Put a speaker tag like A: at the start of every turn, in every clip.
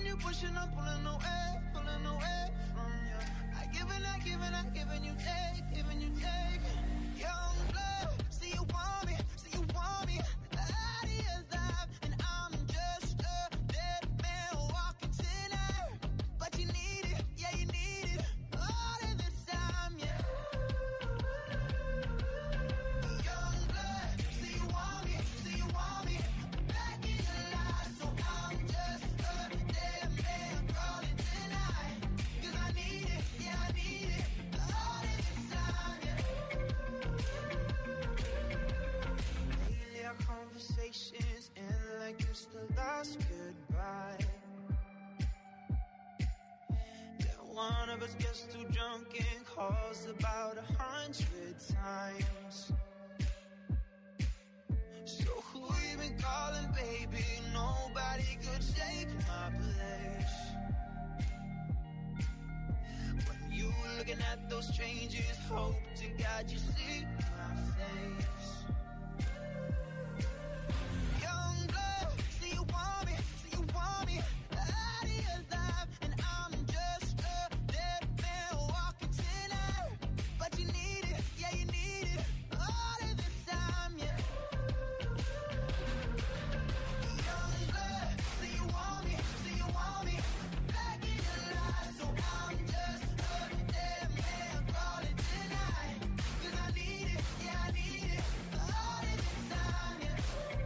A: you, pushing, I'm pulling away from you. I giving you take, giving you take. Young blood, see you want me, out of your life, and I'm just a dead man walking tonight. But you need it, yeah, you need it, all of the time, yeah. Young blood, see you want me, back in your life, so I'm just a dead man calling tonight. 'Cause I need it, yeah, I need it, all of the time, yeah. Lately our conversations end like it's the last goodbye. Then one of us gets too drunk and calls about 100 times. So who you been calling, baby? Nobody could take my place. When you looking at those strangers, hope to God you see my face. Young blood, see you want me, out of your life, and I'm just a dead man walking tonight. But you need it, yeah, you need it, all of the time, yeah. Young blood, see you want me, back in your life, so I'm just a dead man calling tonight. 'Cause I need it, yeah, I need it, all of the time, yeah.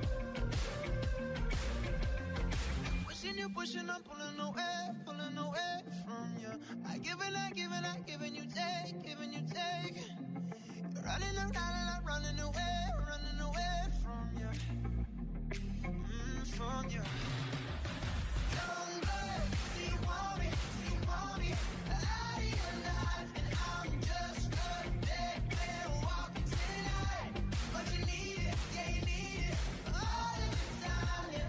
A: Pushing you, pushing, I'm pulling away from you. I giving you take, giving you take. You're running around and I'm running away from you, from you. Young blood, see you want me, out of your life, and I'm just a dead man walking tonight. But you need it, yeah, you need it, all of the time, yeah.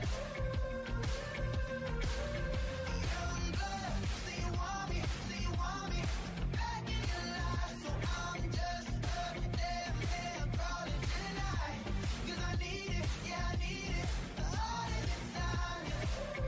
A: Young blood, see you want me, back in your life, so I'm just a dead man calling tonight. 'Cause I need it, yeah, I need it, all of the time, yeah.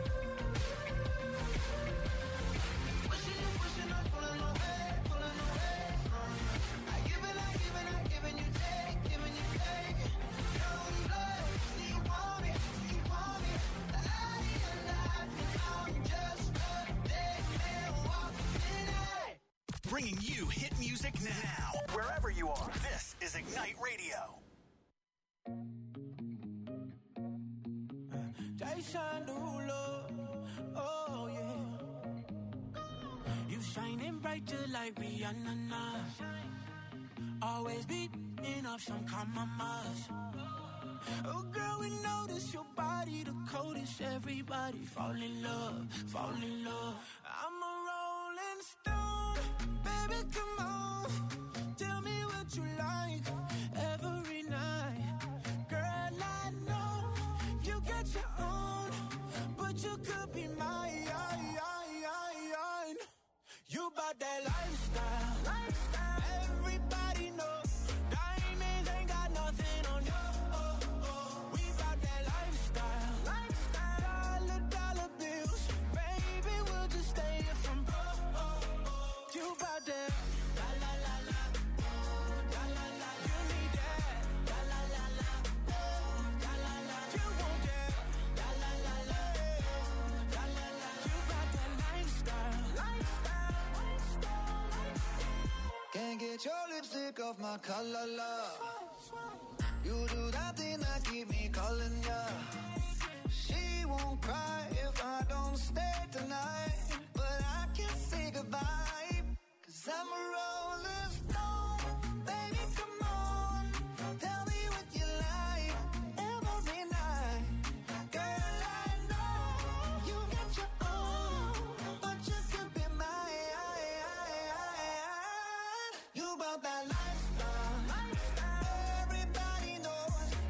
A: Pushing you, I'm pulling away from you. I giving you take, giving you take. Young blood, see you want me, out of your life, and I'm just a dead man walking tonight.
B: Bringing you hit music now. Wherever you are, this is Ignite Radio.
A: Jason Derulo, oh yeah. You shining bright just like Rihanna. Always beating up some commas. Oh girl, we notice your body the coldest. Everybody fall in love. I'm a rolling stone, baby, come on. Tell me what you like every night. Girl, I know you got your own, but you could be mine. You bout that lifestyle. Everybody knows diamonds ain't got nothing on you. We bout that lifestyle. Dollar bills, baby, we'll just stay here from you bout that. La la la la, la la la. You need that. La la la la, la la la. You want that. La la la la, la la la. You bout that lifestyle. Can't get your lipstick off my collar, love. You do that thing that keep me calling ya. She won't cry if I don't stay tonight, but I can't say goodbye, 'cause I'm a rolling stone. Baby, come on, tell me what you like every night. Girl, I know you got your own, but you could be mine. You about that lifestyle. Everybody knows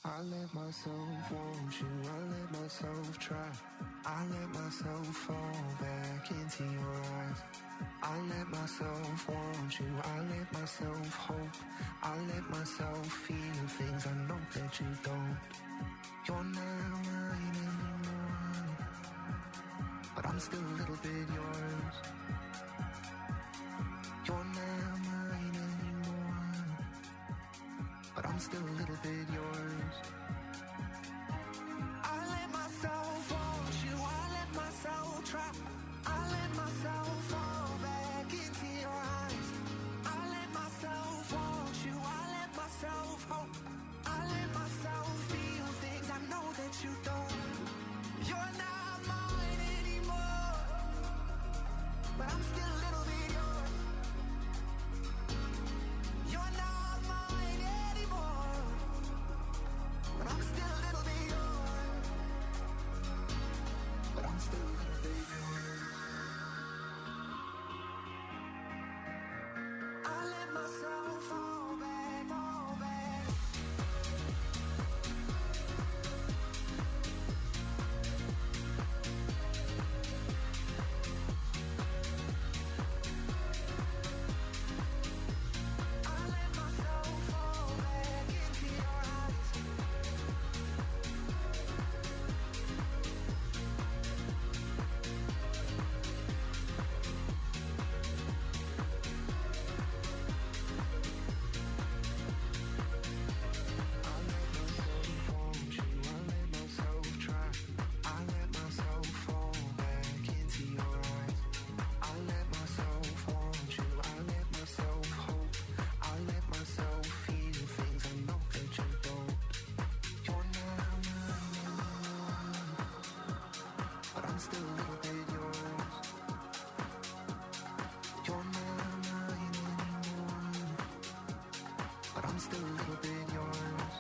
C: I let myself want you, I let myself try. I let myself fall back into your eyes. I let myself want you, I let myself hope. I let myself feel things I know that you don't. You're not mine anymore, but I'm still a little bit yours. You're not mine anymore, but I'm still a little bit yours. I let myself want you, I let myself try. I let myself fall back into your eyes. I let myself want you, I let myself hope. I let myself feel things I know that you don't. You're not mine anymore, but I'm still a little bit yours. You're not mine anymore, but I'm still a little bit yours. But I'm still a little bit yours. I let myself fall back, fall back. I let myself fall back into your eyes. I let myself want you, I let myself try. I let myself fall back into your eyes. I let myself want you, I let myself hope. I let myself feel things I know that you don't. You're not mine anymore, but I'm still a little bit yours. You're not mine anymore, but I'm still a little bit yours.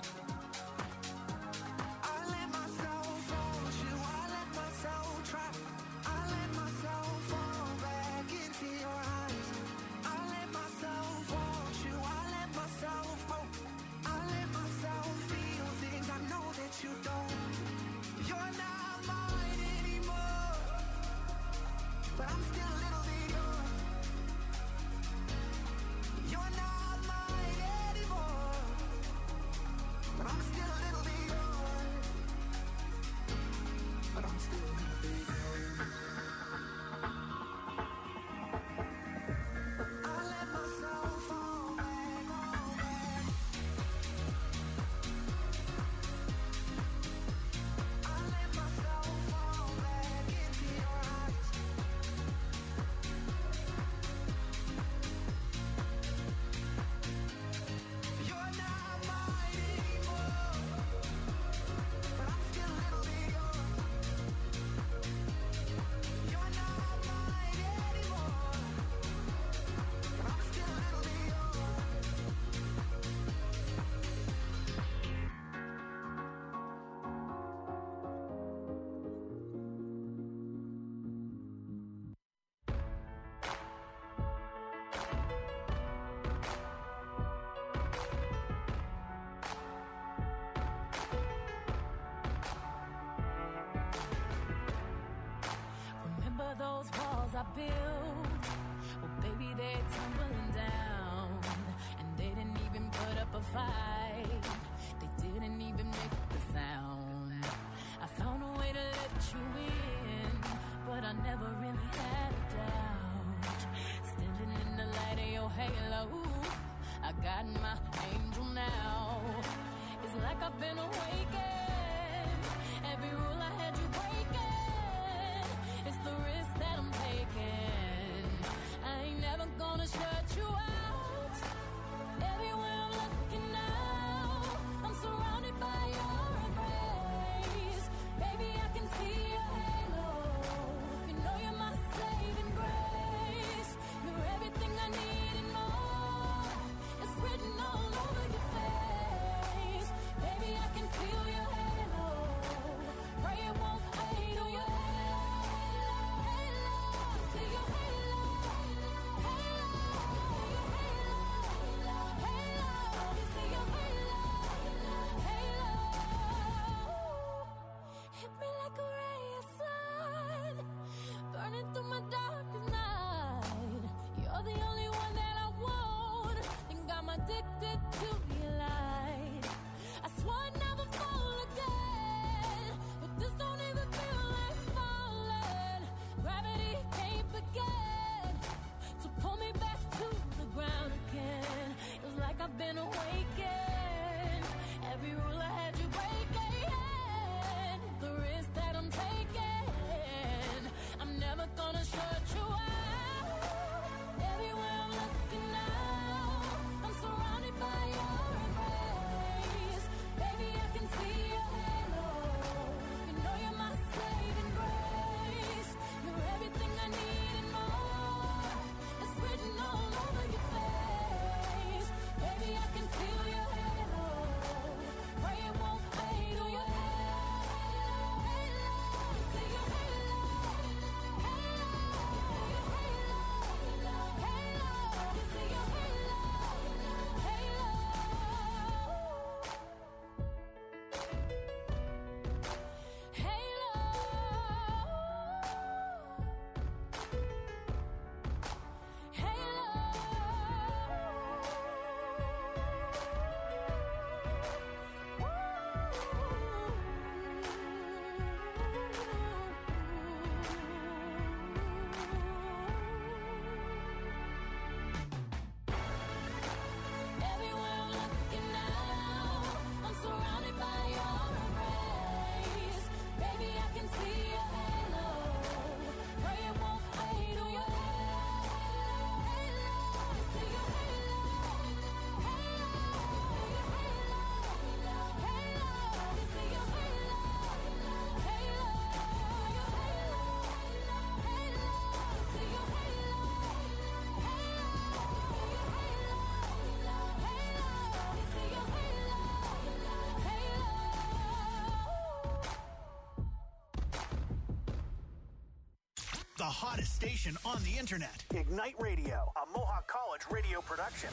C: I let myself want you, I let myself try. I let myself fall back into your eyes. I let myself want you, I let myself hope. I let myself feel things I know that you don't. You're not mine anymore, but I'm still a little bit yours. You're not mine anymore, but I'm still a little bit yours. But I'm still a little bit yours. I let myself fall back, fall back. I let myself fall back into your eyes. You're not mine anymore, but I'm still a little bit yours. You're not mine anymore, but I'm still a little bit yours.
D: Remember those walls I built? Well, baby, they're tumbling down. And they didn't even put up a fight. They didn't even make the sound. I found a way to let you in, but I never really had a doubt. Standing in the light of your halo, I got my angel now. It's like I've been awakened. Every rule I had you breaking. It's the risk that I'm taking. I ain't never gonna shut you out. Everywhere I'm looking now, I'm surrounded by your embrace. Baby, I can see your halo. You know you're my saving grace. You're everything I need and more. It's written all over your face. Baby, I can feel your halo. been awakened. Every rule I had you breaking. The risk that I'm taking, I'm never gonna shut you out. Everywhere I'm looking now, I'm surrounded by your embrace. Baby, I can see your halo. You know you're my saving grace. You're everything I need and more. It's written all over your face. Baby, I can feel your halo. Pray it won't fade. Oh, your halo, halo. See your halo, halo. See your halo, halo. Everywhere I'm looking now, I'm surrounded by your embrace. Baby, I can see your halo. Pray it won't fade. Oh, your halo, halo. See your halo, halo. See your halo, halo. Your halo, halo. See your halo,
B: The hottest station on the internet. Ignite Radio, a Mohawk College radio production.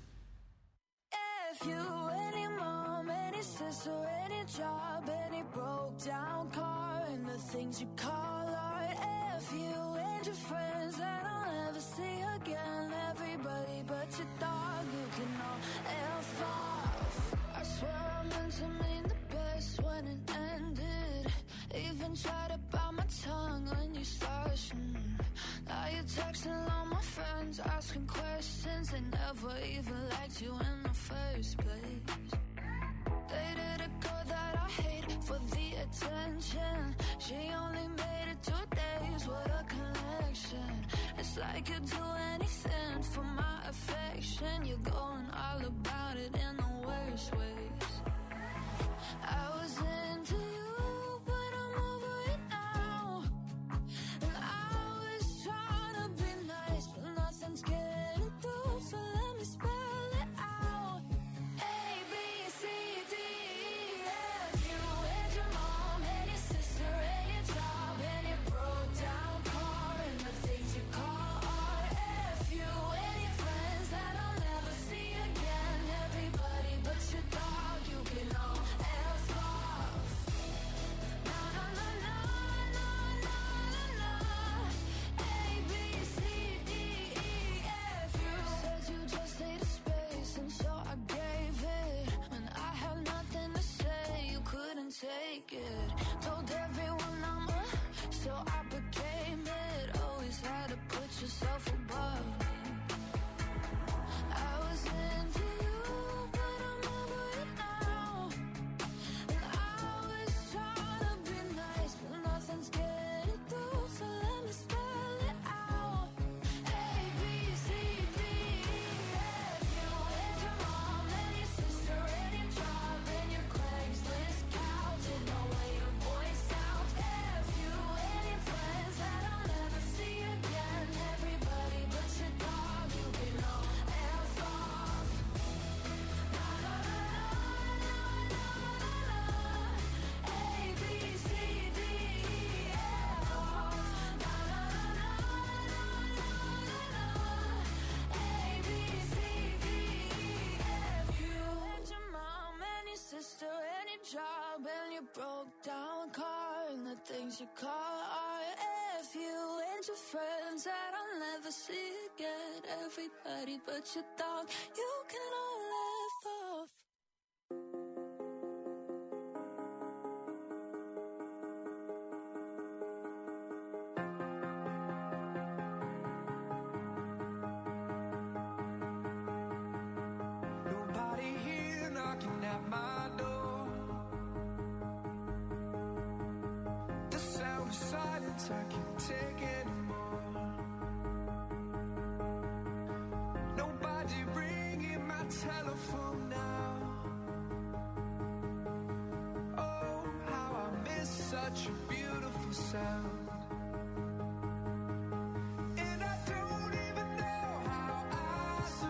E: If you, any mom, any sister, any job, any broke down car, and the things you call art. If you and your friends that I'll never see again, everybody but your dog, you can all F off. I swear I meant to mean the best when it ended. Even tried to bite my tongue when you started. Now you're texting all my friends, asking questions. They never even liked you in the first place. Dated a girl that I hate for the attention. She only made it 2 days, what a connection. It's like you'd do anything for my affection. You're going all about it in the worst ways. I was into you, but I'm over it now. And I was trying to be nice, but nothing's getting through, so let me spell it out. A, B, C, D, E, F. You and your mom and your sister and your job and your broke down car and the things you call art. F you and your friends that I'll never see again. Everybody but your dog, you can all F off. No, no, no, no, no, no, no, no. A, B, C, D, E, F. You said you just needed space, and so I gave it. When I had nothing to say, you couldn't take it. Told everyone I'm a, so I became it. Always had to put yourself above me. I was into you, but I'm over it now. And I was trying to be nice, but nothing's getting through, so let me spell it out. A, B, C, D, E, F. You and your mom and your sister and your job and your Craigslist couch and the way your voice sounds. F you and your friends that I'll never see again. Everybody but your dog, you can all F off. No, no, no, no, no, no, no. A, B, C, D, E, F off. No, no, no, no, no, no, no. A, B, C, D, E, F. You and your mom and your sister and your job and your broke down car and the things you call art. F you and your friends that I'll never see again. Everybody but your dog, you can all F off.
C: Nobody at my door. The sound of silence I can't take anymore. Nobody ringing my telephone now. Oh, how I miss such a beautiful sound. And I don't even know how I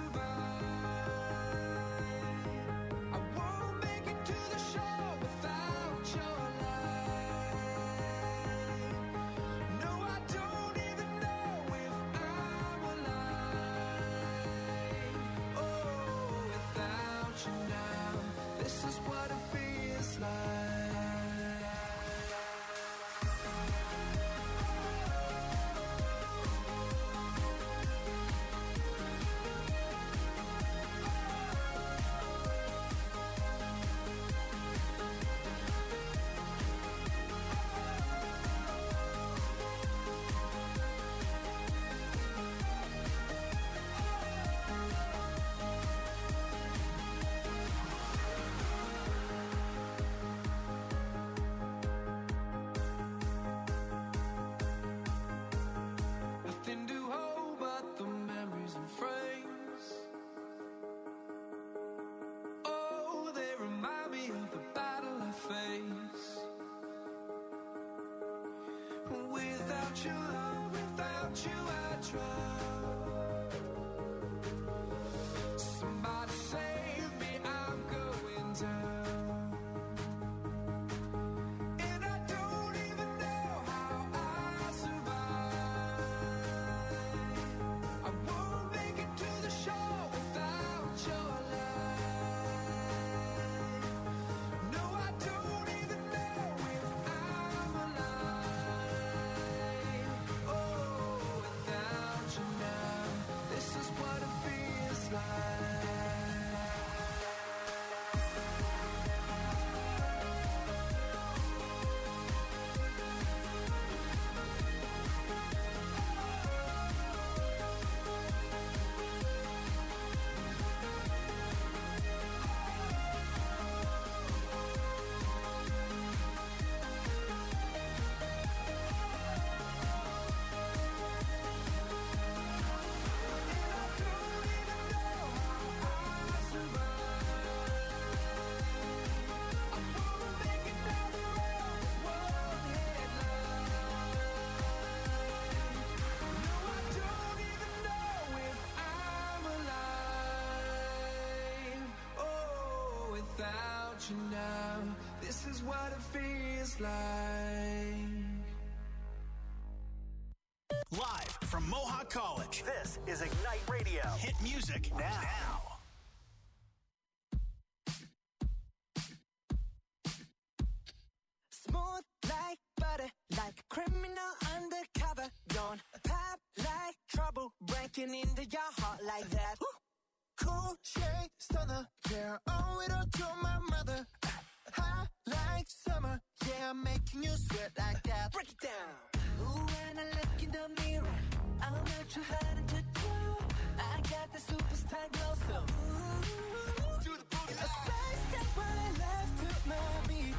C: survive. I won't make it to the shore without your light. No, I don't even know if I'm alive. Oh, without you now, this is what it feels like. Nothing to hold but the memories and frames. Oh, they remind me of the battle I face. Without your love, without you I drown. Somebody save me, I'm going down. And I don't even know how I survive. I won't make it to the shore without your light. No, I don't even know if I'm alive. Oh, without you now, this is what it feels like. Without you now, this is what it feels like.
B: Live from Mohawk College, this is Ignite Radio. Hit music now.
F: Smooth like butter, like a criminal undercover. Don't pop like trouble, breaking into your heart like that.
C: Cool shade stunner, yeah, owe it all to my mother. High like summer, yeah, I'm making you sweat like that.
F: Break it down. Ooh, when I look in the mirror, I'm not too hard to do. I got the superstar glow, so ooh,
C: Do the boogie
F: a side step right left to my beat.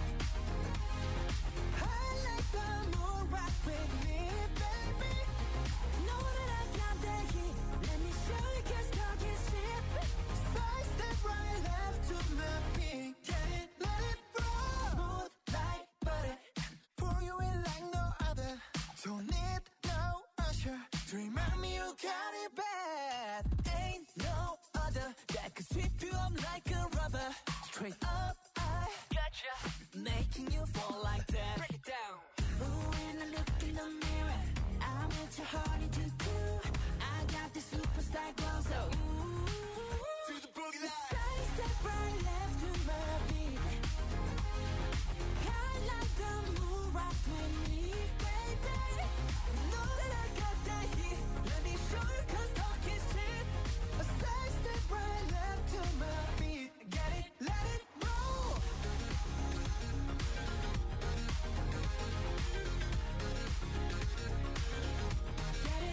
F: I like the moon rock with me, baby. Know that I got that heat. Let me show you 'cause talk is cheap.
C: Side step right left to my beat. Get it, let it roll.
F: Smooth like butter.
C: Pour you in like no other. Don't need no usher to remind me you got it bad.
F: Ain't no other that could sweep you up like a rubber. Straight up, I gotcha. Making you fall like that. Break it down. Ooh, when I look in the mirror, I'm at your heart into two. I got the superstar glow, so ooh.
C: To the boogie line.
F: Side step right left to my beat. I like the moon rock with me, baby. Know that I got that heat. Let me show you 'cause talk is cheap. A side step right left to my beat. Get it, let it roll. Get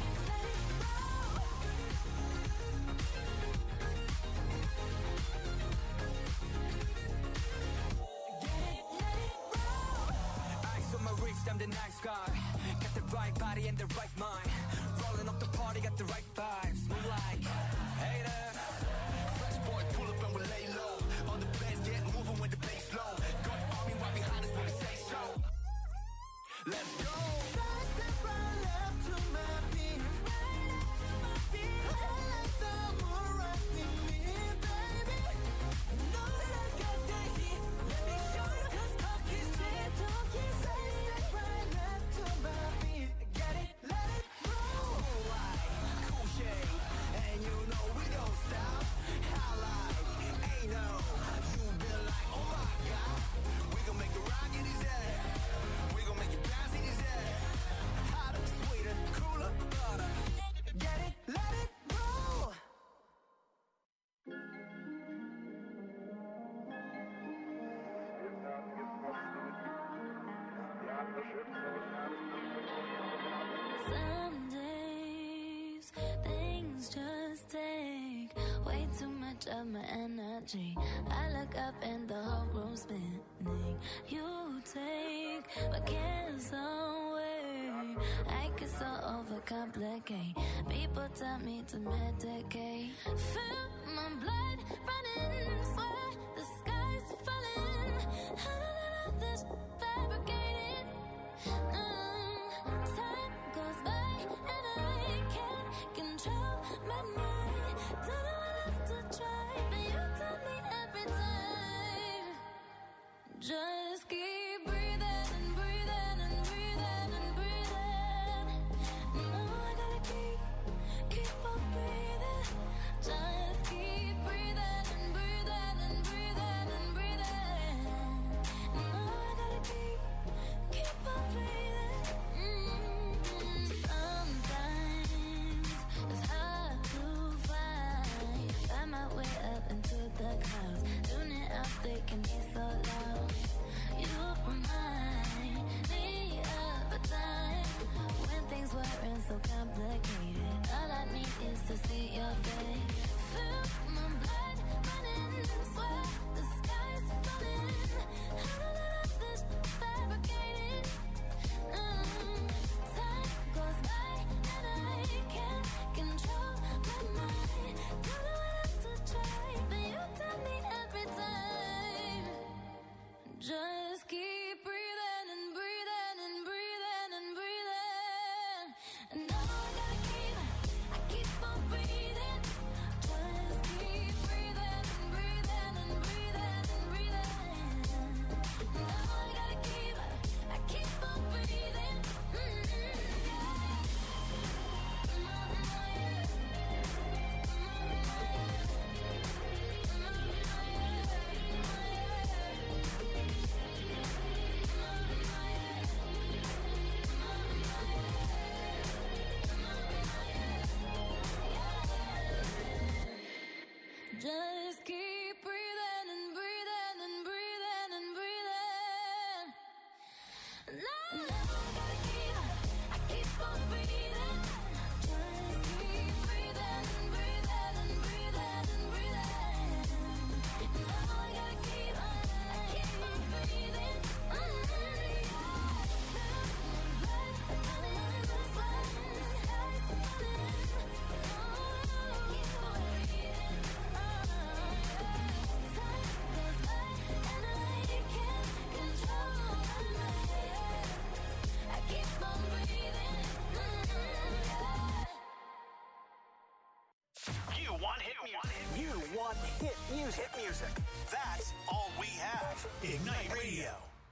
G: I'm the nice guy. Got the right body and the right mind. Rolling up the party, got the right vibes. Move like hater. Fresh boy, pull up and we lay low. All the bands get moving with the bass low. Got army right behind us when we say so. Let's go.
F: Side step right left to my beat. Right up to my beat. I like the moon rock with me, baby. Know that I got that heat. Let me show you 'cause talk is cheap. Side step right left to my beat. Get it, let it roll.
G: Cool light, cool shade, and you know we don't stop. Highlight, ain't no. You been like, oh my God. We gon' make it rock in his head. We gon' make it bounce in his head. Hotter, sweeter, cooler, butter.
F: Get it, let it roll.
E: Some days things just take way too much of my energy. I look up and the whole room's spinning. You take my cares away. I get so overcomplicate. People tell me to medicate. Feel my blood running, swear the sky's falling. How did all this fabricated? Time goes by and I can't control my mind. Don't know what else to try, but you tell me every time. Just keep breathing and breathing and breathing and breathing. No, I gotta keep on breathing. Just keep breathing and breathing and breathing and breathing. No, I gotta keep on breathing. Sometimes it's hard to find my way up into the clouds. Doing it out there can be so loud. You remind me of a time when things weren't so complicated. All I need is to see your face. Feel my blood running, swear the sky's falling. How did all of this fabricated? Time goes by and I can't control my mind. Don't know what else to try, but you tell me every time. Just keep breathing and breathing and breathing and breathing. And now I gotta keep on breathing. Just keep breathing and breathing and breathing and breathing. Now I gotta keep on breathing. Just keep breathing and breathing and breathing and breathing. No, I keep on breathing. Just keep breathing and breathing and breathing and breathing. No, I keep on breathing.
B: You want hit music. That's all we have. Ignite Radio.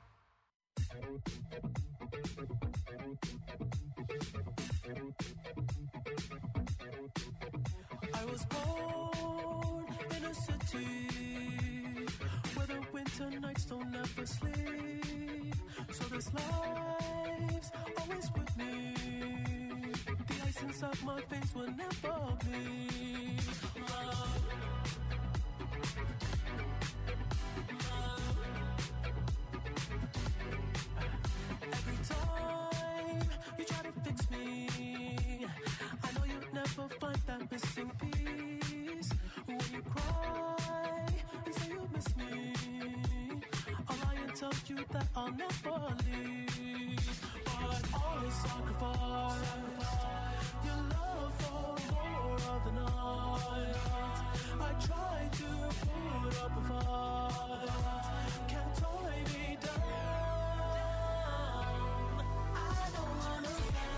A: I was born in a city where the winter nights don't ever sleep. So this life's always with me. The ice inside my veins will never bleed. Love. Every time you try to fix me, I know you'll never find that missing piece. When you cry and say you miss me, I'll lie and tell you you that I'll never leave. But always sacrifice your love for more of the night. I try to put up a fight, can't tie me down. I don't wanna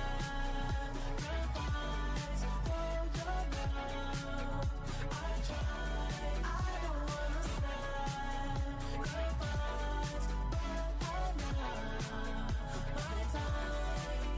A: sacrifice for your love. I try, I don't wanna sacrifice, but I'm not my time.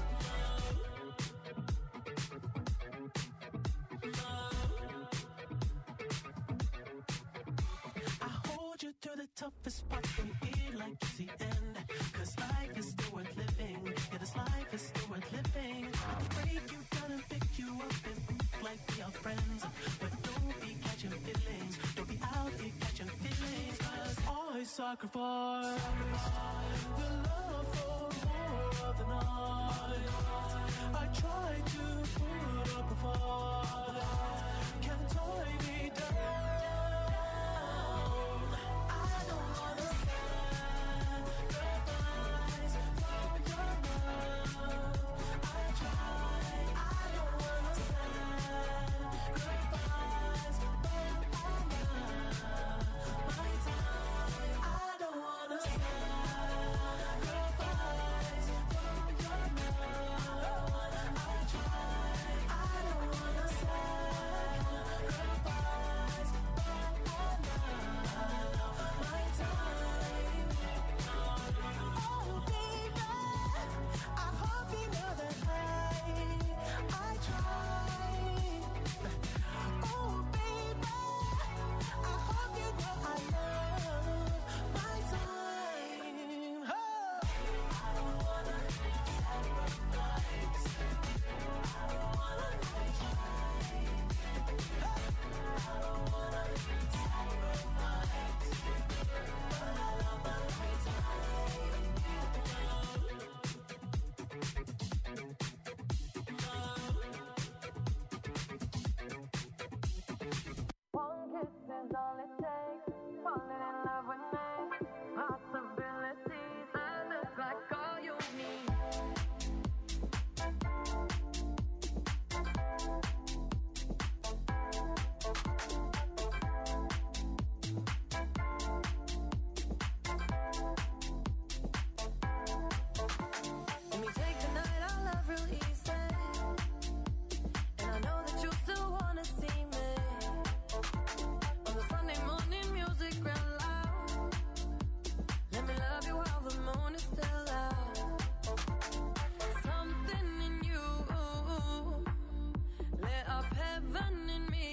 A: I hold you to the toughest part from it like it's the end. Cause life is still worth living. Yeah, this life is still worth living. I can break you down and pick you up and move like we are friends. But don't be catching feelings. Don't be out here catching feelings. Cause I sacrifice the love for more of the night. I try to put up a fight, can't tie me down. I don't wanna sacrifice for your love. I try, I don't wanna sacrifice, but I'm not my time. I don't wanna sacrifice for your love. I try, I don't wanna sacrifice, but I'm not my time. Oh baby, I hope you know that I try. Oh baby, I hope you know I love my time. Oh. I don't wanna sacrifice. I don't wanna try. I don't wanna sacrifice, but I love my time.
D: One kiss is all it takes. Falling in love with me. Possibilities. I look like all you need. Let me take the night, I love real easy. And I know that you still wanna see me. On the Sunday morning, music real loud. Let me love you while the moon is still out. Something in you lit up heaven in me.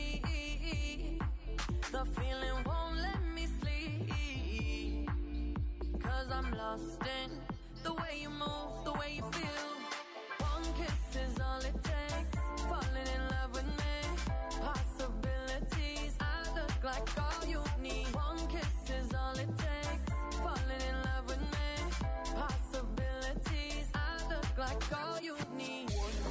D: The feeling won't let me sleep. Cause I'm lost in the way you move, the way you feel. One kiss is all it takes. Falling in love with me. Possibilities. I look like all you need. One kiss is all it takes. Falling in love with me. Possibilities. I look like all you need.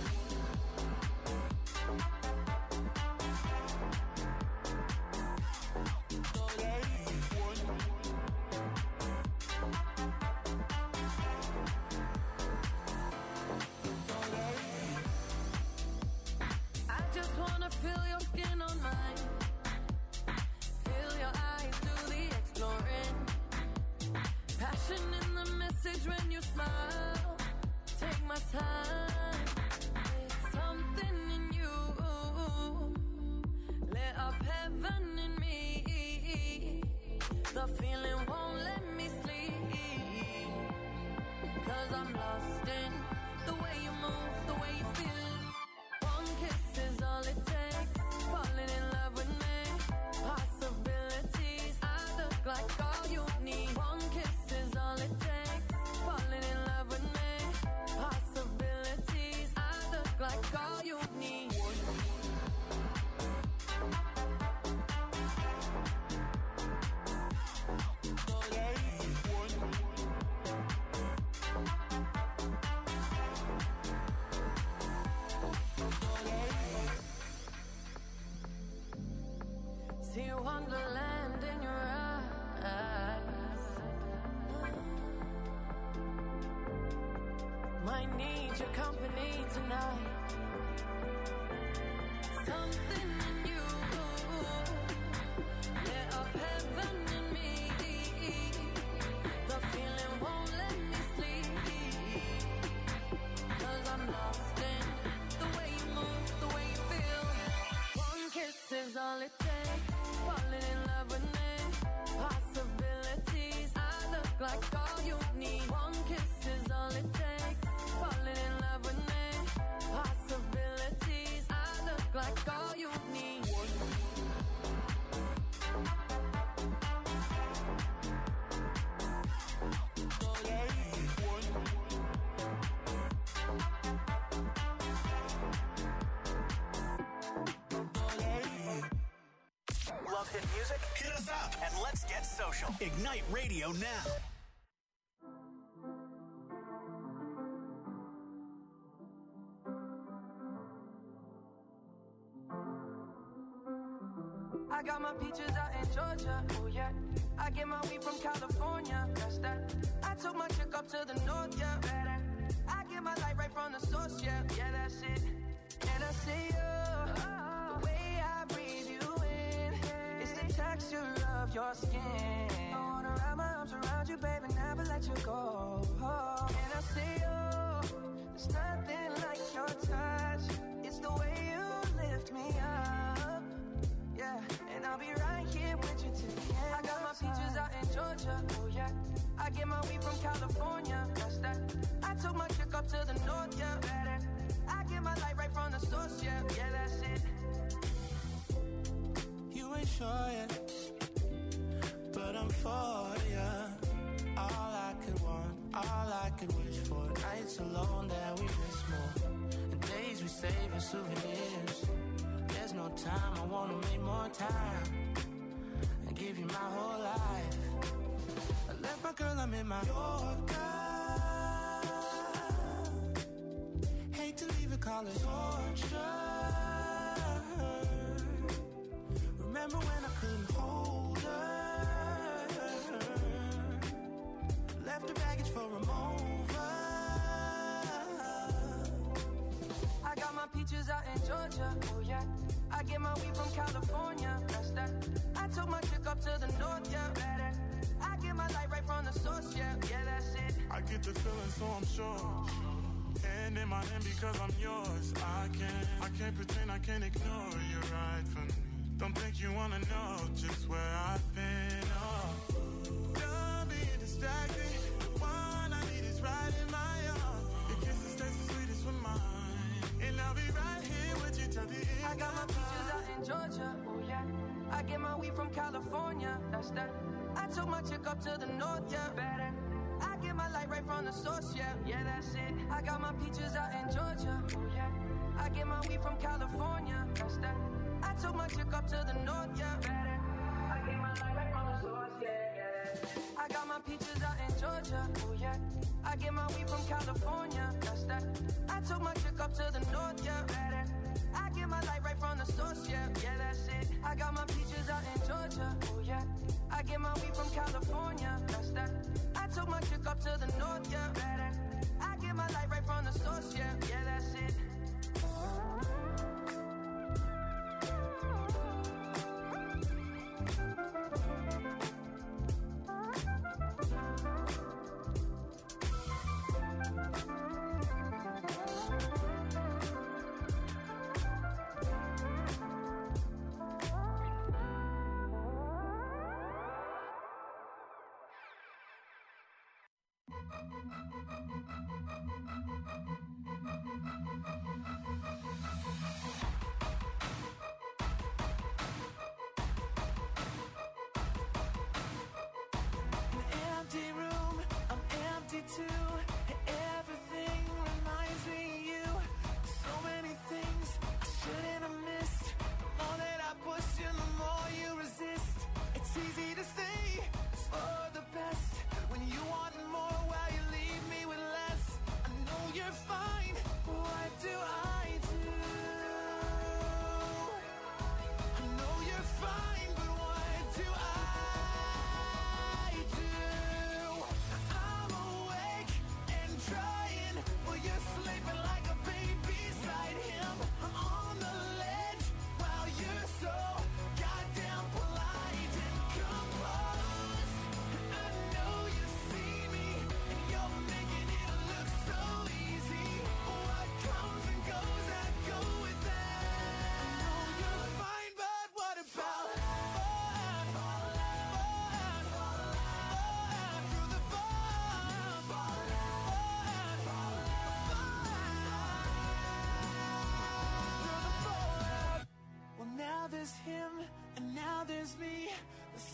D: I just wanna feel your skin on mine. Feel your eyes do the exploring. Passion in the message when you smile. Take my time. Something in you lit up heaven in me. The feeling won't let me sleep. Cause I'm lost in the way you move, the way you feel. One kiss is all it takes. Falling in love with me. Possibilities. I look like all you need. One kiss is all it takes. Falling in love with me. Possibilities. I look like all you need.
F: Might need your company tonight. Something in you lit up heaven in me. The feeling won't let me sleep, 'cause I'm lost in the way you move, the way you feel. One kiss is all it takes. Falling in love with me. Possibilities. I look like all you need. One kiss is all it takes. Falling in love with me. Possibilities. I look like all you need.
B: Love hit music? Hit us up and let's get social. Ignite Radio now.
H: I got my peaches out in Georgia, oh yeah. I get my weed from California, that's that. I took my chick up to the north, yeah. I get my light right from the source, yeah. Yeah, that's it. And I see you, the way I breathe you in. It's the texture of your skin. I wanna wrap my arms around you, baby, never let you go. And I see you, there's nothing like your touch. It's the way you lift me up. Yeah, and I'll be right here with you till the end. I got my peaches out in Georgia, oh yeah. I get my weed from California, that's that. I took my chick up to the north, yeah. I get my light right from the source, yeah. Yeah, that's it.
A: You ain't sure yet, but I'm for ya. All I could want, all I could wish for. Nights alone that we miss more, and days we save as souvenirs. There's no time, I wanna make more time and give you my whole life. I left my girl, I'm in my Yorker. Hate to leave it, call it torture. Remember when I couldn't hold her? Left her baggage for a mover.
H: I got my peaches out in Georgia, oh yeah. I get my weed from California, that's that. I took my chick up to the north, yeah. I get my light right from the source, yeah. Yeah, that's it.
I: I get the feeling, so I'm sure. Hand in my hand because I'm yours. I can't pretend, I can't ignore you right from me. Don't think you wanna know just where I've been. Oh, don't be distracted. The one I need is right in my arms. Your kisses taste the sweetest with mine, and I'll be right here with you till the end.
H: I got my peaches out in Georgia, oh yeah. I get my weed from California, that's that. I took my chick up to the north, yeah. I get my light right from the source, yeah. Yeah, that's it. I got my peaches out in Georgia, oh yeah. I get my weed from California, that's that. I took my chick up to the north, yeah. I get my light right from the source, yeah. I got my peaches out in Georgia, oh yeah. I get my weed from California, that's that. I took my chick up to the north, yeah. I get my light right from the source, yeah. Yeah, that's it. I got my peaches out in Georgia, oh yeah. I get my weed from California, that's that. I took my chick up to the north, yeah. I get my light right from the source, yeah. Yeah, that's it.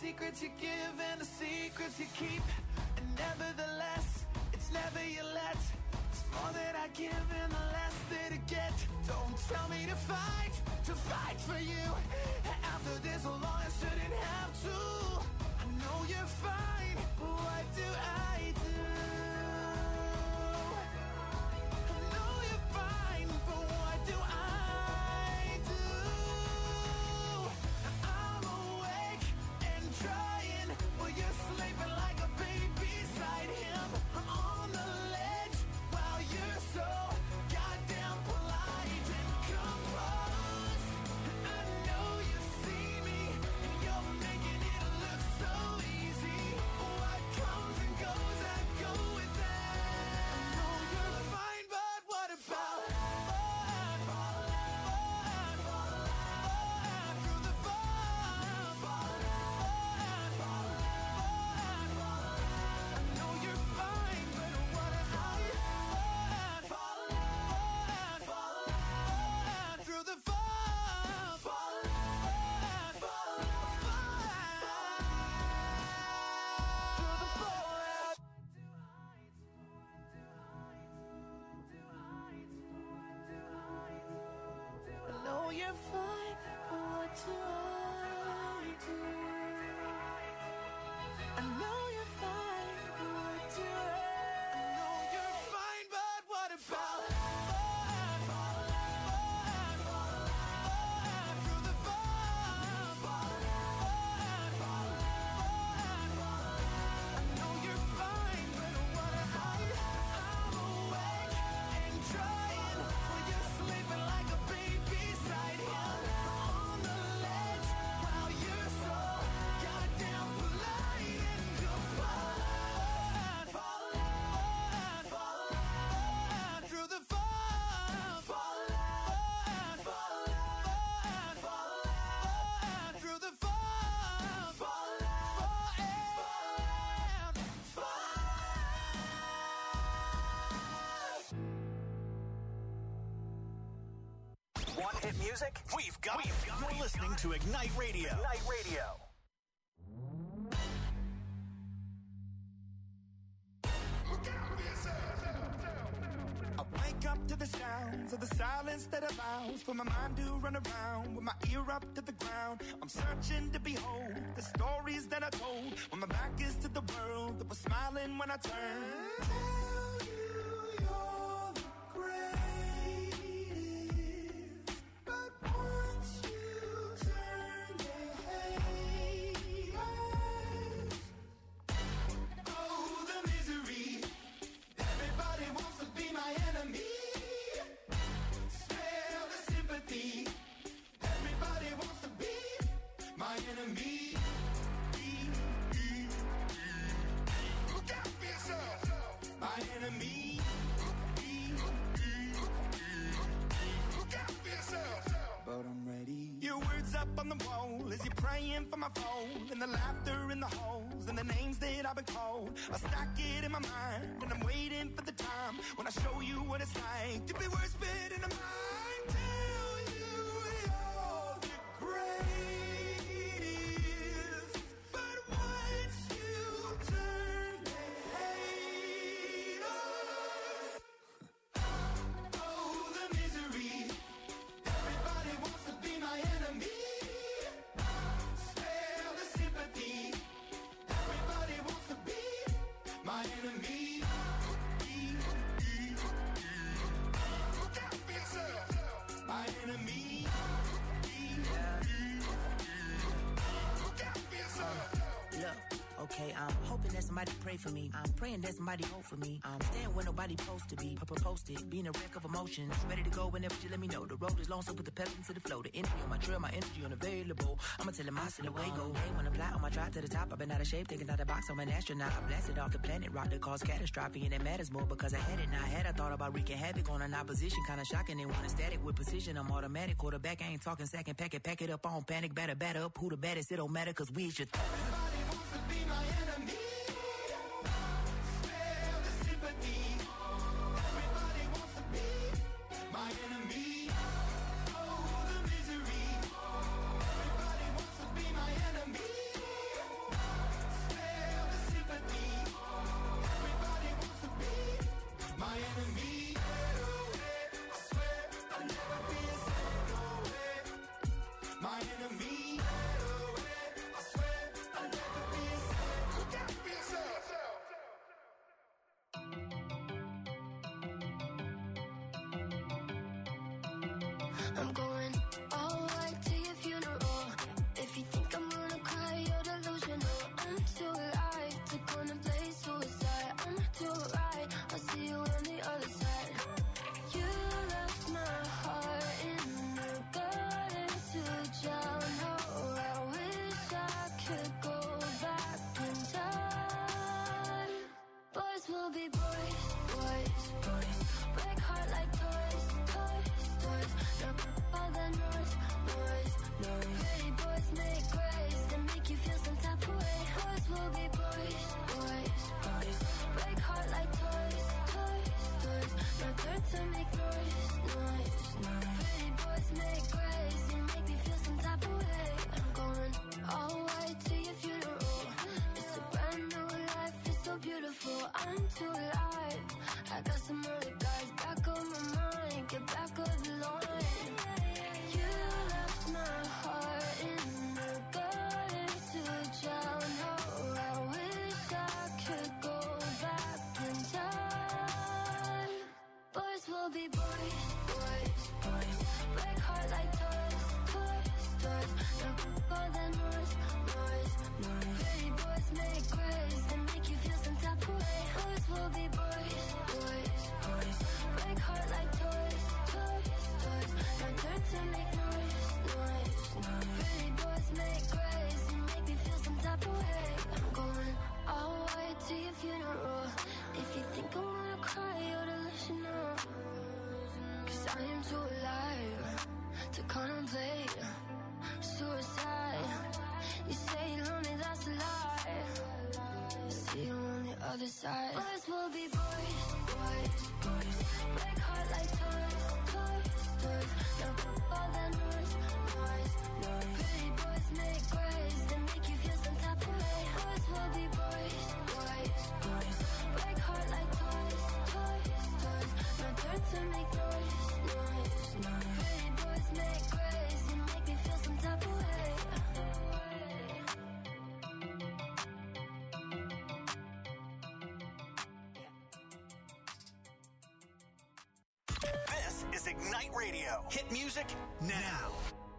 A: secrets you give and the secrets you keep. And nevertheless, it's never your let. It's more that I give and the less that I get. Don't tell me to fight for you. After this long, I shouldn't have to. I know you're fine, but what do I do? I know you're fine, but what do I do? I'm awake and trying, but you're sleeping like a baby beside him. I'm on the ledge while you're so goddamn polite and composed. I know you see me, and you're making it look so easy. What comes and goes, I go with that. I know you're fine, but what about through the I know you're fine, but what about through the I know you're fine, but what do I do? I know you're fine, but what do I know you're fine, but what about through the I know you're fine, but what about I'm awake and trying, but you're sleeping like a baby beside him. On the ledge while you're so goddamn polite and compliant. Through the through the
B: Want hit music? We've got it. You're listening to Ignite Radio. Ignite Radio.
C: I wake up to the sounds of the silence that allows for my mind to run around with my ear up to the ground. I'm searching to behold the stories that I told when my back is to the world that was smiling when I turned. Tell you you're the greatest, but once you turn, they hate us. Oh, the misery. Everybody wants to be my enemy. Spare the sympathy. Everybody wants to be my enemy. Look out for yourself. My enemy. Look out for yourself. But I'm ready. Your words up on the wall as you're praying for my phone, and the laughter in the halls and the names that I've been called. I stack it in my mind and I'm waiting for the time when I show you what it's like to be worse fit in a mind. Tell you you're the greatest, but once you turn, they hate us. Oh, the misery. Everybody wants to be my enemy. Spare the sympathy. Everybody wants to be my enemy. Look out for yourself. My enemy. Look out for yourself.
J: Look, okay, I'm hoping that somebody pray for me. I'm praying that somebody hope for me. I'm staying where nobody supposed to be. Posted, being a wreck of emotions. Ready to go whenever you let me know. The road is long, so put the pedal into the flow. The energy on my trail, my energy unavailable. I'ma tell him I still away go. Hey, when I fly on my drive to the top, I've been out of shape, taking out the box. I'm an astronaut. I blasted off the planet, rock that caused catastrophe, and it matters more because I had it. Now I had, I thought about wreaking havoc on an opposition, kinda shocking. They want a static with precision. I'm automatic, quarterback. I ain't talking second, pack it up on panic, batter up. Who the baddest? It don't matter, cause we should.
C: Everybody wants to be my enemy. Spare the sympathy. Everybody wants to be my enemy. Oh, the misery. Everybody wants to be my enemy.
E: I'm going all white to your funeral. If you think I'm gonna cry, you're delusional. I'm too alive to contemplate suicide. I'm too right, I'll see you on the other side. You left my heart in the gutter to drown. Oh, I wish I could go back in time. Boys will be boys, boys, boys. Break heart like toys, toys, toys. Now all the noise, noise, noise. Pretty boys make grace and make you feel some type of way. Boys will be boys, boys, boys. Break heart like toys, toys, toys. Now turn to make noise, noise, noise. Pretty boys make grace and make me feel some type of way. I'm going all white to your funeral. It's a brand new life, it's so beautiful. I'm too alive. I got some other guys back on my mind. Get back on the line. You left my heart in the gutter to drown. Oh, I wish I could go back in time. Boys will be boys, boys, boys. Break heart like toys, toys, toys. Now all the noise, noise, noise. Pretty boys make grace and make you feel some type of way. Boys will be boys, boys, boys. Break heart like toys, toys, toys. Now turn to make noise, noise, noise. Pretty boys make grace and make me feel some type of way. I'm going all white to your funeral. If you think I'm gonna cry, you're delusional. 'Cause I am too alive to contemplate suicide. You say you love me, that's a lie. See you on the other side. Boys will be boys, boys, boys. Break heart like toys, toys, toys. Now all that noise, noise, noise. Pretty boys make grace and make you feel some type of way. Boys will be boys, boys, boys. Break heart like toys, toys, toys. Now turn to make noise, noise, noise. Pretty boys make grace and make me feel some type of way.
B: This is Ignite Radio. Hit music now.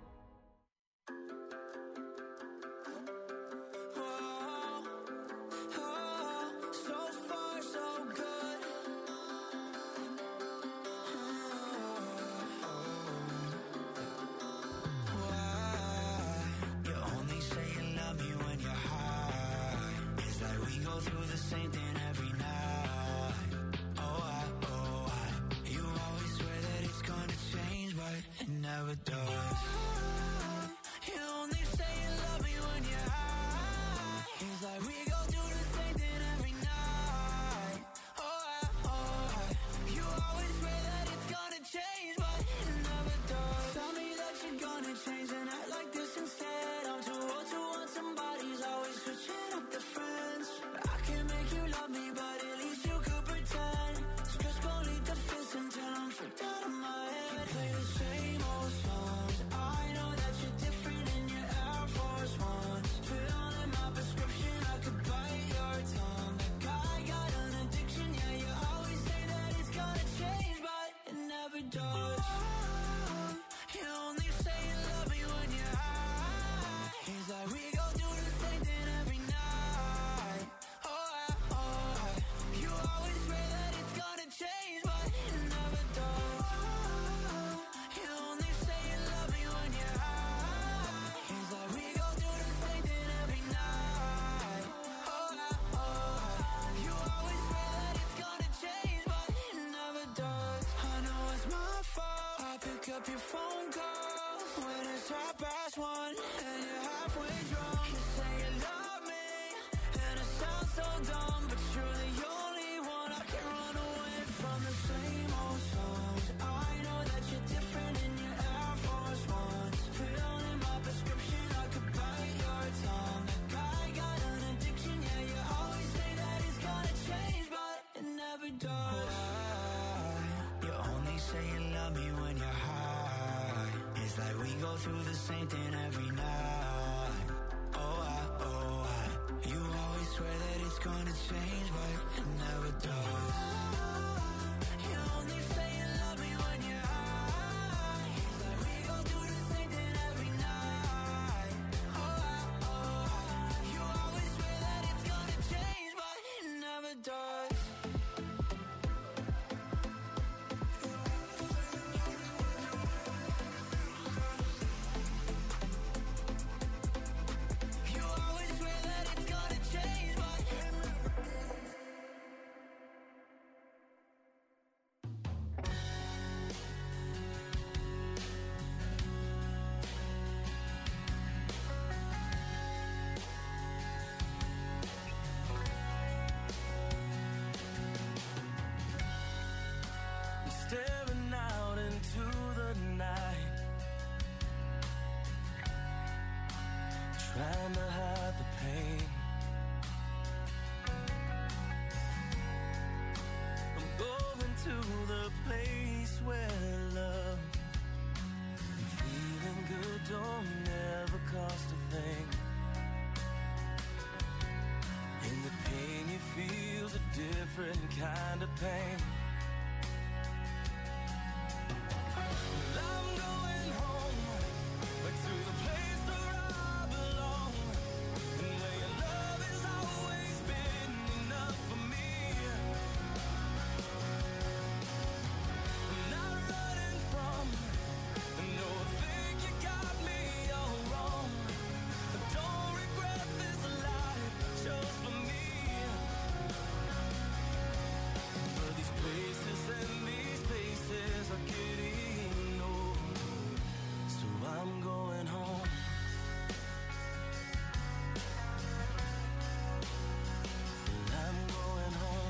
A: So far, so good.
G: You only say you love me when you're high. It's like we go through the same thing every night. You always swear that it's gonna change, but it never does. You only say you love me when you're high. It's like we go through the same thing every night. You always swear that it's gonna change, but it never does. Tell me that you're gonna change and act like this instead. I'm too old to want somebody's always switching up the friends. I can make you love me, but at least you could pretend. So just go lead the fist until I'm freaked out of my head. Play the same old songs. I know that you're different in your Air Force Ones. Fill in my prescription, I could bite your tongue. Like I got an addiction, yeah, you always say that it's gonna change, but it never does. You only say you love me when you're high. It's like we go through the same thing every night. You always swear that it's gonna change, but it never does. You only say you love me when you're high. It's like we go through the same thing every night. You always swear that it's gonna change, but it never does. I know it's my fault. I pick up your phone calls when it's 1:30 and you're halfway drunk. You say you love me, and it sounds so dumb, but you're the only one I can run away from. The same old songs. I know that you're different in your Air Force Ones. Fill in my prescription, I could bite your tongue. Like I got an addiction, yeah, you always say that it's gonna change, but it never does. You only say you love me when you're high. It's like we go through the same thing every night. You always swear that it's gonna change, but it never does. You only say you love me when you're high. It's like
K: staring out into the night, trying to hide the pain. I'm going to the place where love and feeling good don't ever cost a thing. And the pain you feel's a different kind of pain. I'm going home, back to the place where I belong, and where your love has always been enough for me. I'm not running from, no, I think you got me all wrong. I don't regret this life I chose for me. But these places and these faces are getting old, so I'm going home. I'm going home.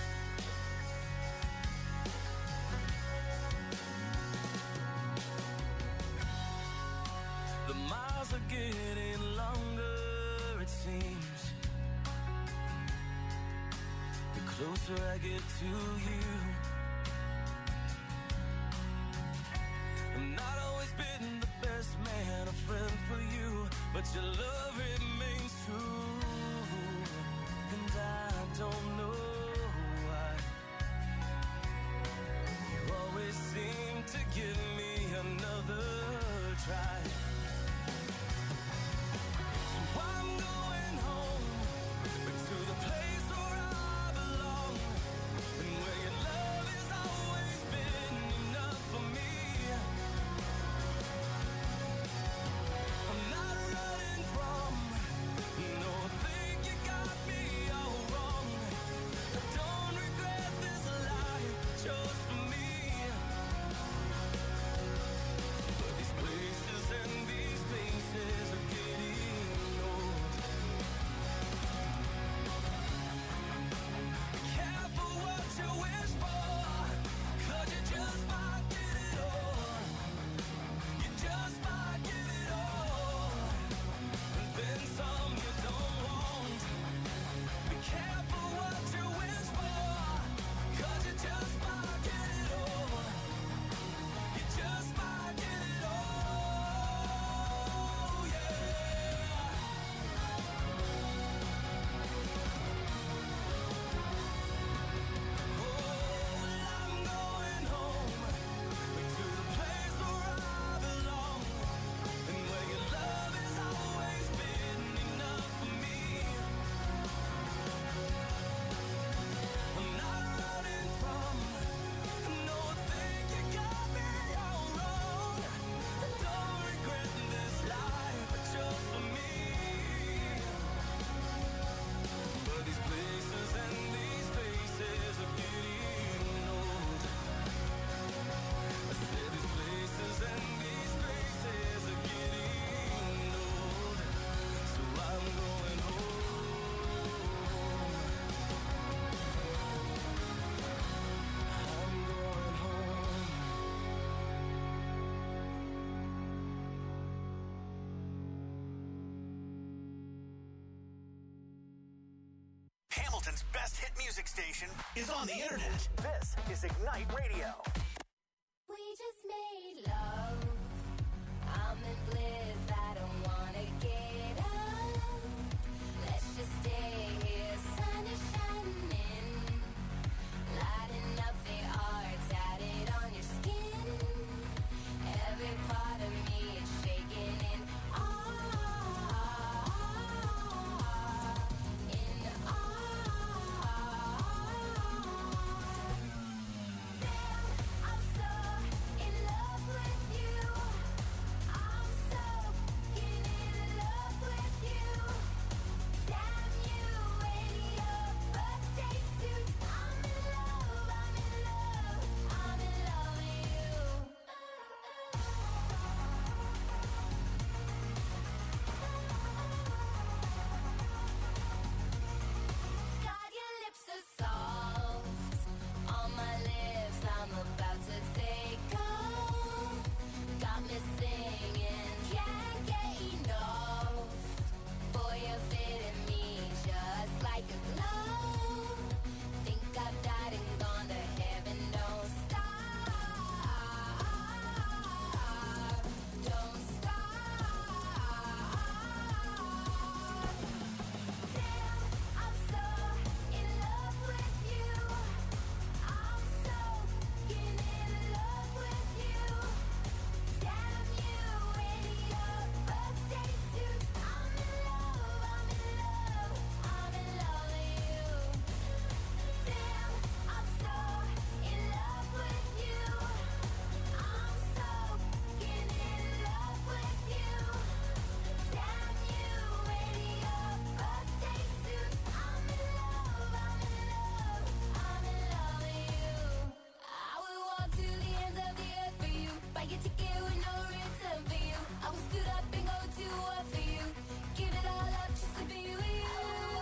K: The miles are getting longer, it seems. The closer I get to you, I've not always been the best man, a friend for you, but your love remains true. And I don't know why you always seem to give me another try. So I'm going home, back to the place where I belong, and where your love has always been enough for me. I'm not running from, no, I think you got me all wrong. I don't regret this life I chose for me. But these places and these faces are getting old. Careful what you wish for, 'cause you just might get it all. You just might get it all, and then some you don't want. Be careful what you wish for, 'cause you just might get it all. You just might get it all, yeah. I'm going home, back to the place where I belong, and where your love has always been enough for me. I'm not running from, no, I think you got me all wrong. I don't regret this life I chose for me. But these places and these faces are getting old. I said these places and these faces are getting old, so I'm going home. I'm going home.
B: Hamilton's best hit music station is on the internet. This is Ignite Radio.
E: We just made love. I'm in bliss. I don't wanna get up. Let's just stay here. Sun is shining, lighting up the art tatted on your skin. Every part of me is shaking in awe. In awe. Damn, I'm so in love with you. get ticket with no return for you. I would stood up and go to war for you. Give it all up just to be with you.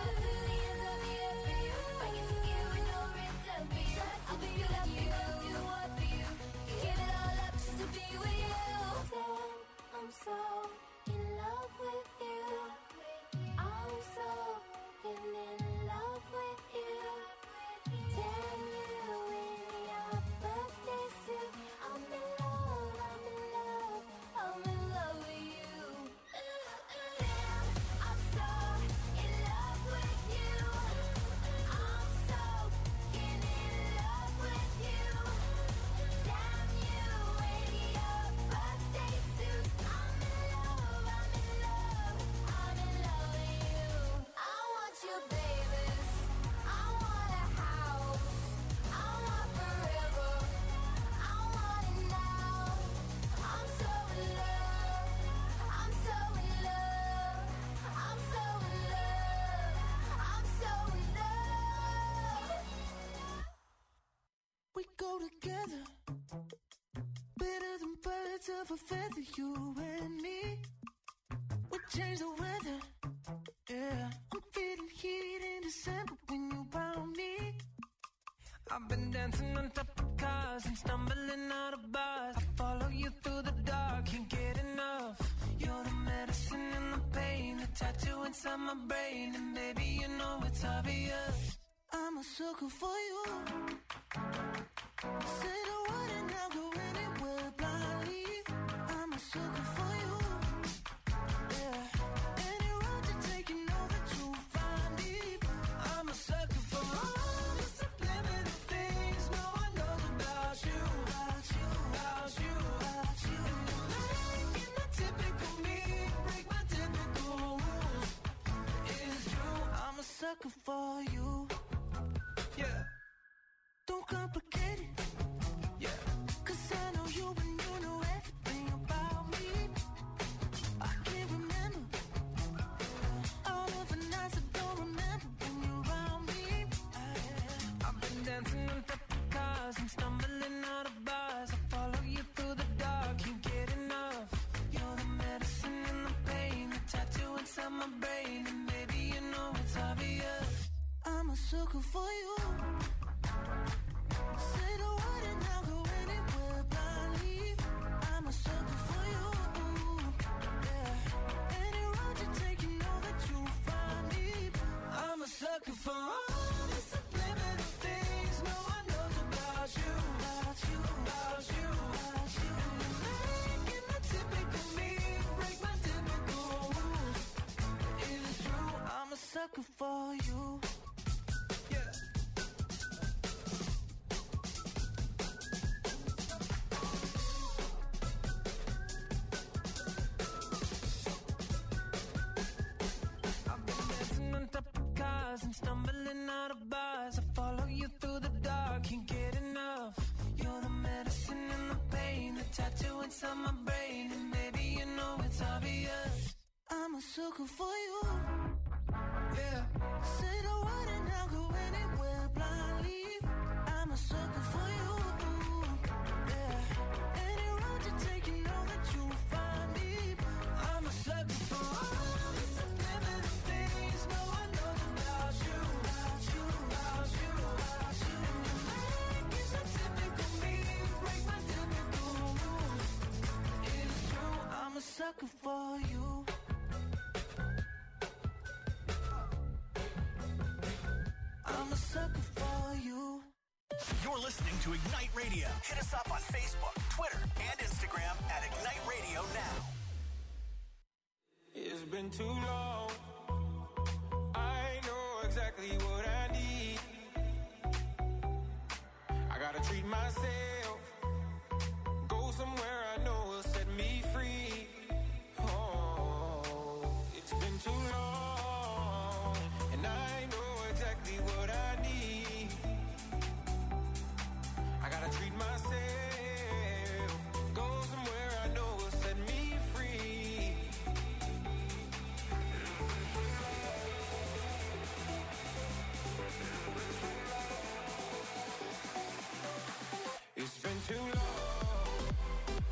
E: I get ticket with no return for you. I would stood up and go to war for you. Give it all up just to be with you. Damn, I'm so in love with you. I'm so in love with you. Damn you in your birthday suit. I'm in love, I'm in love, I'm in love with you. Damn, I'm so in love with you. I'm so in love with you. Damn you in your birthday suit. I'm in love, I'm in love, I'm in love with you. I want you, babies. I want a house. I want forever. I want it now. I'm so in love. I'm so in love. I'm so in love. I'm so in love.
F: We go together, better than birds of a feather, you and me. We change the weather, yeah. I'm feeling heat in December when you found me.
K: I've been dancing on top of cars and stumbling out of bars. I follow you through the dark, can't get enough. You're the medicine and the pain, the tattoo inside my brain. And baby, you know it's obvious.
F: I'm a sucker for you. Say the word and I'll go anywhere blindly. I'm a sucker for you. Yeah. Any road you take, you know that you'll find me.
K: I'm a sucker for all the subliminal things no one knows about you, about you, about you, about you. Making the typical me, break my typical rules. It's true,
F: I'm a sucker for you.
K: yeah,
F: Don't complicate it,
K: yeah.
F: 'cause I know you and you know everything about me. I can't remember all of the nights I don't remember when you're around me.
K: I've been dancing on top of cars and stumbling out of bars. I follow you through the dark, can't get enough. You're the medicine and the pain, the tattoo inside my brain. And baby, you know it's obvious.
F: I'm a sucker for you. Say the word and I'll go anywhere blindly. I'm a sucker for you. Yeah. Any road you take, you know that you'll find me.
K: I'm a sucker for all the subliminal things no one knows about you, about you, about you, about you. Making the typical me, break my typical rules. It's true,
F: I'm a sucker for you.
K: yeah. I've been dancing on top of cars and stumbling out of bars. I follow you through the dark, can't get enough. You're the medicine and the pain, the tattoo inside my brain. And baby, you know it's obvious.
F: I'm a sucker for you.
K: Yeah,
F: Say the word and I'll go anywhere blindly. I'm a sucker for you. Yeah. Any road you take, you know that you'll find me.
K: I'm a sucker for all the subliminal things no one knows about you, about you, about you, about you. Making the typical me, break my typical rules. It's true,
F: I'm a sucker for you. I'm a sucker for you.
B: You're listening to Ignite Radio. Hit us up on Facebook, Twitter, and Instagram at Ignite Radio now.
K: it's been too long. I know exactly what I need. I gotta treat myself, go somewhere I know will set me free. Oh, it's been too long, and I know exactly what I need. I gotta treat myself, go somewhere I know will set me free. It's been too long.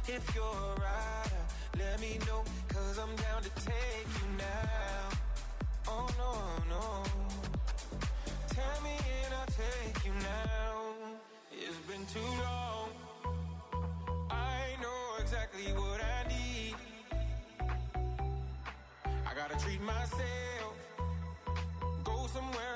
C: If you're a rider, let me know, 'cause I'm down to take you now. Oh no, no. Tell me and I'll take you now. It's been too long. I know exactly what I need. I gotta treat myself. Go somewhere